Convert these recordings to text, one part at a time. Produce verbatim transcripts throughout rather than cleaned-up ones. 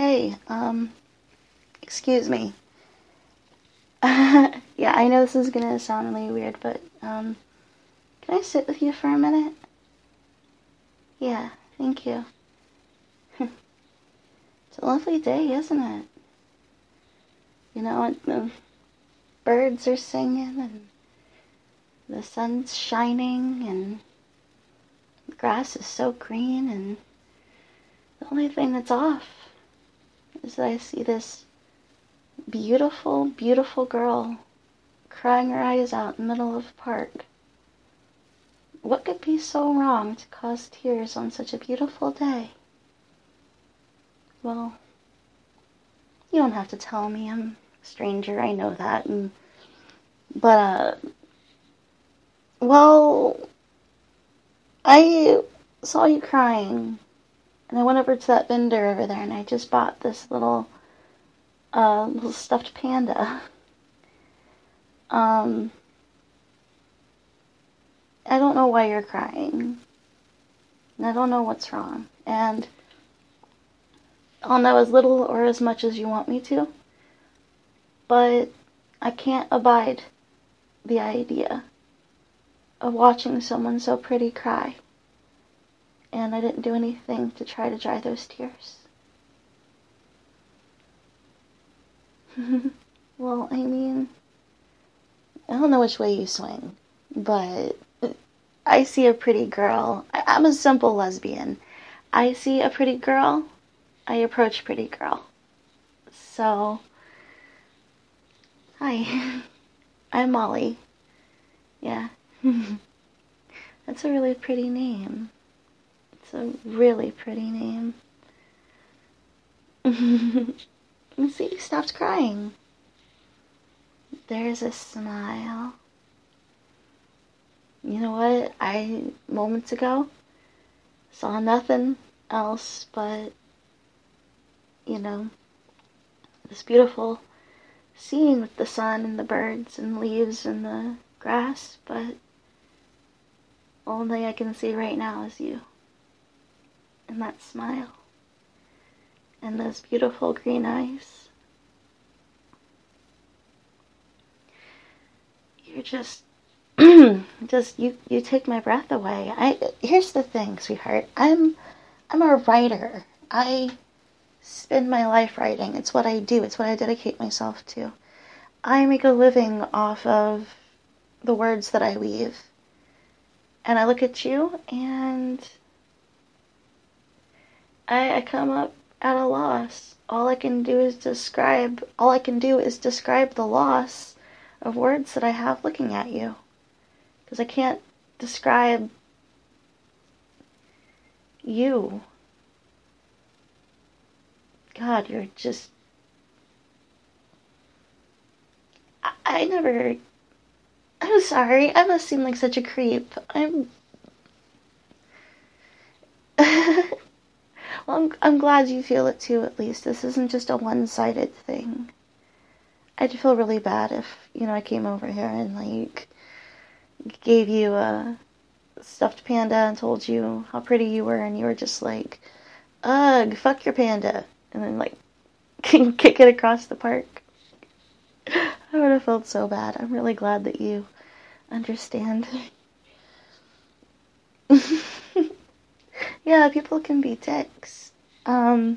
Hey, um, excuse me. Yeah, I know this is gonna sound really weird, but, um, can I sit with you for a minute? Yeah, thank you. It's a lovely day, isn't it? You know, and the birds are singing, and the sun's shining, and the grass is so green, and the only thing that's off is that I see this beautiful, beautiful girl crying her eyes out in the middle of the park. What could be so wrong to cause tears on such a beautiful day? Well, you don't have to tell me. I'm a stranger. I know that. And, but, uh, well, I saw you crying, and I went over to that vendor over there, and I just bought this little, uh, little stuffed panda. Um, I don't know why you're crying, and I don't know what's wrong, and I'll know as little or as much as you want me to, but I can't abide the idea of watching someone so pretty cry, and I didn't do anything to try to dry those tears. Well, I mean, I don't know which way you swing, but I see a pretty girl. I- I'm a simple lesbian. I see a pretty girl, I approach pretty girl. So, hi, I'm Molly. Yeah. That's a really pretty name. It's a really pretty name. See, you stopped crying. There's a smile. You know what? I, moments ago, saw nothing else but, you know, this beautiful scene with the sun and the birds and leaves and the grass, but only I can see right now is you. And that smile. And those beautiful green eyes. You're just just you you take my breath away. I here's the thing, sweetheart. I'm I'm a writer. I spend my life writing. It's what I do. It's what I dedicate myself to. I make a living off of the words that I weave. And I look at you and I, I come up at a loss. All I can do is describe all I can do is describe the loss of words that I have looking at you. Because I can't describe you. God, you're just I, I never I'm sorry. I must seem like such a creep. I'm Well, I'm, I'm glad you feel it too, at least. This isn't just a one-sided thing. I'd feel really bad if, you know, I came over here and, like, gave you a stuffed panda and told you how pretty you were, and you were just like, ugh, fuck your panda. And then, like, kick it across the park. I would have felt so bad. I'm really glad that you understand. Yeah, people can be dicks. Um,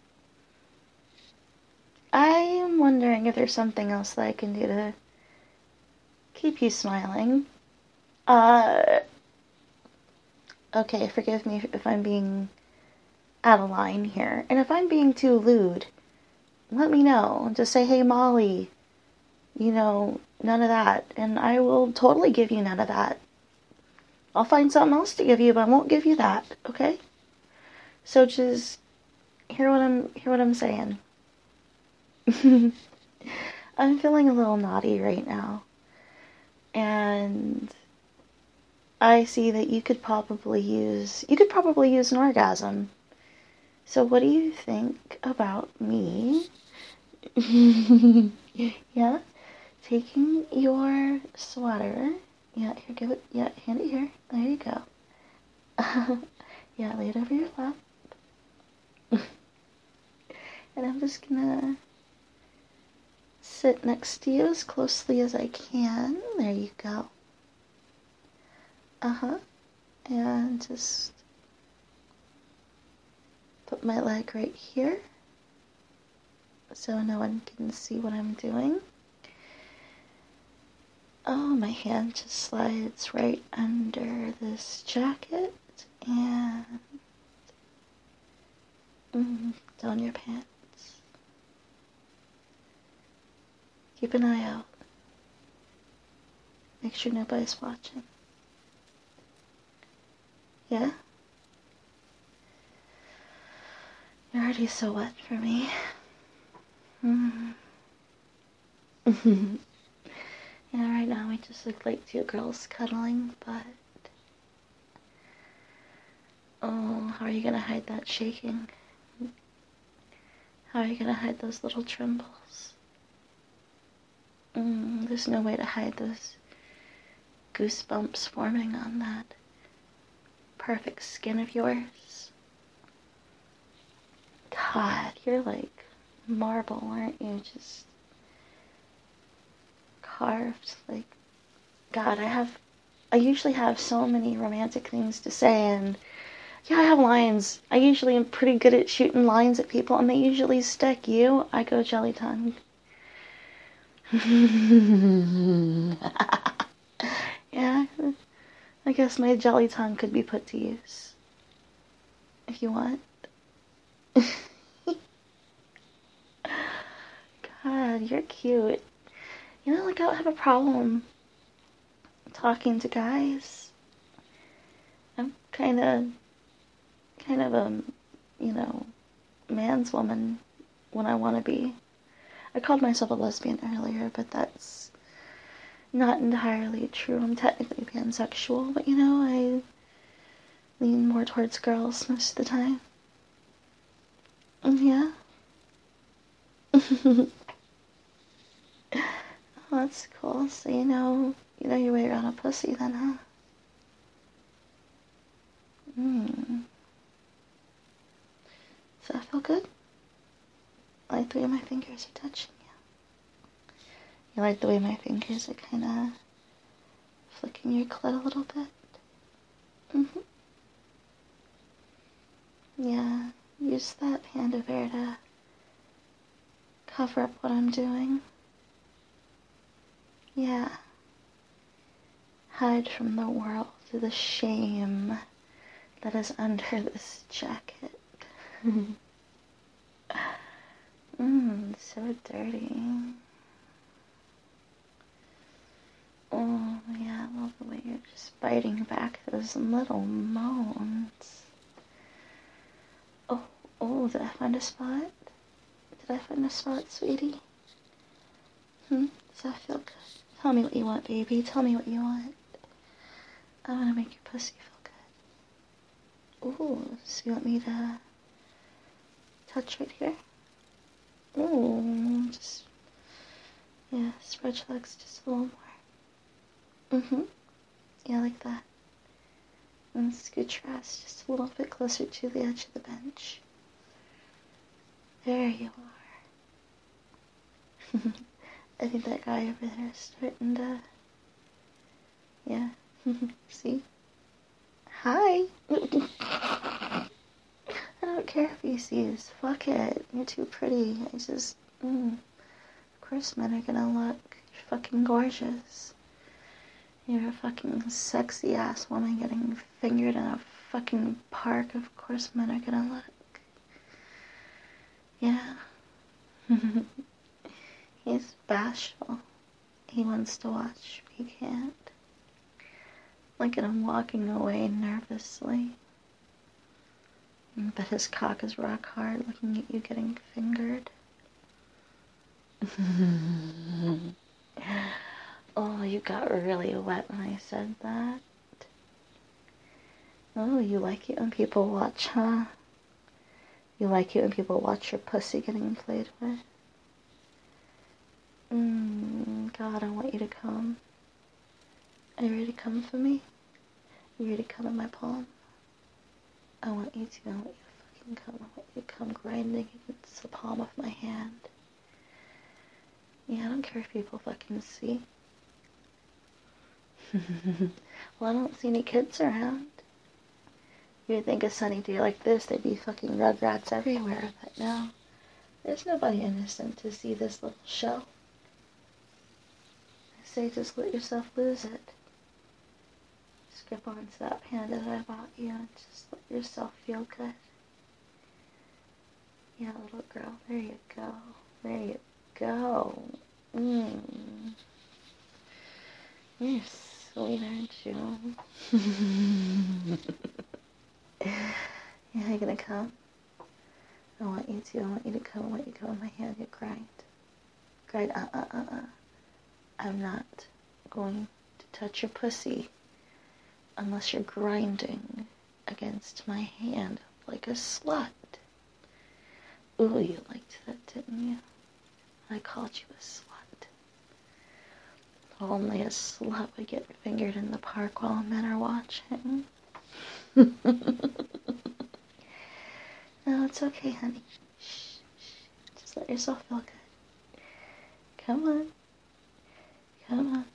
I am wondering if there's something else that I can do to keep you smiling. Uh, okay, forgive me if I'm being out of line here. And if I'm being too lewd, let me know. Just say, hey, Molly, you know, none of that. And I will totally give you none of that. I'll find something else to give you, but I won't give you that, okay? So just hear what I'm hear what I'm saying. I'm feeling a little naughty right now. And I see that you could probably use you could probably use an orgasm. So what do you think about me? Yeah, taking your sweater. Yeah, here, give it. Yeah, hand it here. There you go. Yeah, lay it over your lap. And I'm just gonna sit next to you as closely as I can. There you go. Uh-huh. And just put my leg right here so no one can see what I'm doing. Oh, my hand just slides right under this jacket and mm, down your pants. Keep an eye out. Make sure nobody's watching. Yeah? You're already so wet for me. Mm. Yeah, right now we just look like two girls cuddling, but oh, how are you gonna hide that shaking? How are you gonna hide those little trembles? Mm, there's no way to hide those goosebumps forming on that perfect skin of yours. God, you're like marble, aren't you? Just carved. Like, God, I have, I usually have so many romantic things to say, and yeah, I have lines. I usually am pretty good at shooting lines at people, and they usually stick. You, I go jelly tongue. Yeah, I guess my jelly tongue could be put to use. If you want. God, you're cute. You know, like, I don't have a problem talking to guys. I'm kind of, kind of a, you know, man's woman when I want to be. I called myself a lesbian earlier, but that's not entirely true. I'm technically pansexual, but you know, I lean more towards girls most of the time. Yeah. Oh, that's cool. So you know, you know your way around a pussy then, huh? Hmm. Does that feel good? I like the way my fingers are touching you. You like the way my fingers are kind of flicking your clit a little bit? Mm-hmm. Yeah, use that panda bear to cover up what I'm doing. Yeah. Hide from the world the shame that is under this jacket. Mmm, so dirty. Oh, yeah, I love the way you're just biting back those little moans. Oh, oh, did I find a spot? Did I find a spot, sweetie? Hmm? Does that feel good? Tell me what you want, baby. Tell me what you want. I want to make your pussy feel good. Ooh, so you want me to touch right here? Ooh, just, yeah, spread your legs just a little more. Mm-hmm. Yeah, like that. And scoot your ass just a little bit closer to the edge of the bench. There you are. I think that guy over there is starting to... Yeah. See? Hi! I don't care if he sees. Fuck it. You're too pretty. I just... Mm. Of course men are gonna look. You're fucking gorgeous. You're a fucking sexy ass woman getting fingered in a fucking park. Of course men are gonna look. Yeah. He's bashful. He wants to watch, but he can't. Look at him walking away nervously. But his cock is rock hard looking at you getting fingered. Oh, you got really wet when I said that. Oh, you like it when people watch, huh? You like it when people watch your pussy getting played with? Mmm, God, I want you to come. Are you ready to come for me? Are you ready to come in my palm? I want you to. I want you to fucking come. I want you to come grinding against the palm of my hand. Yeah, I don't care if people fucking see. Well, I don't see any kids around. You would think a sunny day like this, there'd be fucking rugrats everywhere, but no. There's nobody innocent to see this little show. I say just let yourself lose it. Just grip onto that panda that I bought you and just let yourself feel good. Yeah, little girl, there you go. There you go. Mmm. You're sweet, aren't you? Yeah, you gonna come? I want you to. I want you to come. I want you to come in my hand. You grind. Grind. Uh, uh, uh, uh. I'm not going to touch your pussy unless you're grinding against my hand like a slut. Ooh, you liked that, didn't you? I called you a slut. Only a slut would get fingered in the park while men are watching. No, it's okay, honey. Shh, shh. Just let yourself feel good. Come on. Come on.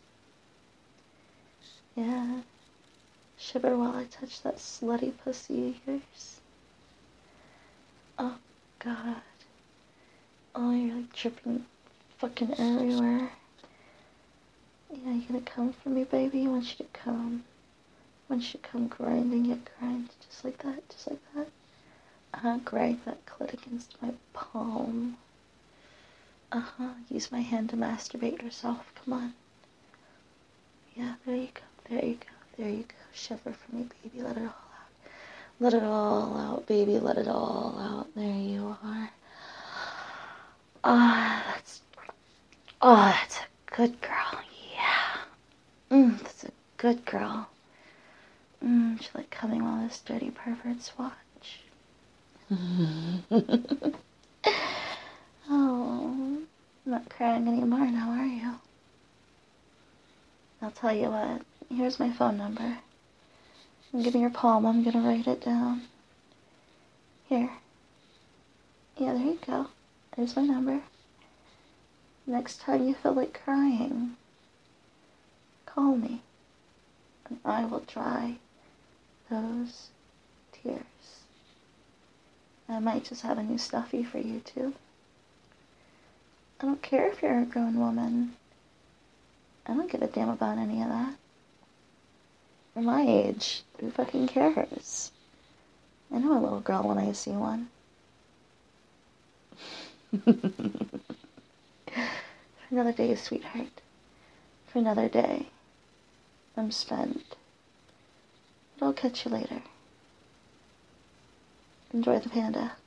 Yeah. Shiver while I touch that slutty pussy of yours. Oh, God. Oh, you're like dripping fucking everywhere. Yeah, you gonna come for me, baby? I want you to come. I want you to come grinding. Yeah, grind. Just like that. Just like that. Uh-huh. Grind that clit against my palm. Uh-huh. Use my hand to masturbate yourself. Come on. Yeah, there you go. There you go. There you go. Shiver for me, baby. Let it all out. Let it all out, baby. Let it all out. There you are. Ah, oh, that's... Oh, that's a good girl. Yeah. Mm, that's a good girl. Mm, she like coming while this dirty perverts watch. Oh, I'm not crying anymore now, are you? I'll tell you what. Here's my phone number. Give me your palm. I'm gonna write it down. Here. Yeah, there you go. There's my number. Next time you feel like crying, call me, and I will dry those tears. I might just have a new stuffy for you, too. I don't care if you're a grown woman. I don't give a damn about any of that. You're my age. Who fucking cares? I know a little girl when I see one. For another day, sweetheart. For another day. I'm spent. But I'll catch you later. Enjoy the panda.